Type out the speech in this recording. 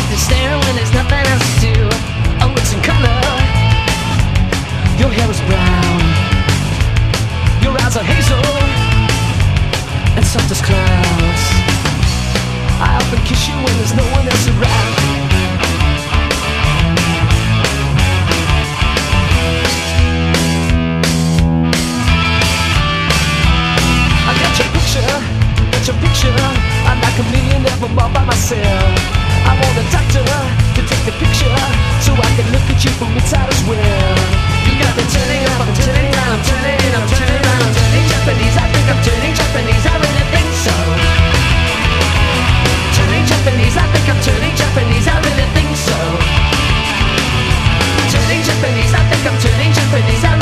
You're staring when there's nothing else to do. Oh, it's in color. Your hair is brown. Your eyes are hazel and soft as clouds. I often kiss you when there's no one else around. I got your picture. I'm like a million of them all by myself. I want a doctor to take the picture so I can look at you from inside as well.